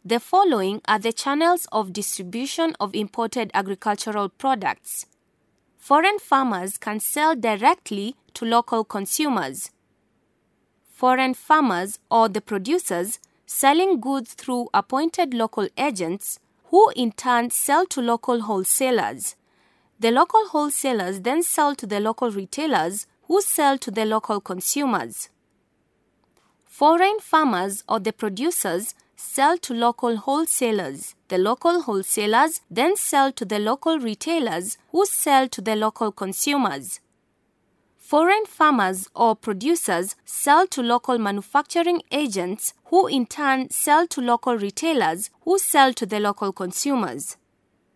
The following are the channels of distribution of imported agricultural products. Foreign farmers can sell directly to local consumers. Foreign farmers or the producers selling goods through appointed local agents who in turn sell to local wholesalers. The local wholesalers then sell to the local retailers who sell to the local consumers. Foreign farmers or the producers sell to local wholesalers. The local wholesalers then sell to the local retailers who sell to the local consumers. Foreign farmers or producers sell to local manufacturing agents who in turn sell to local retailers who sell to the local consumers.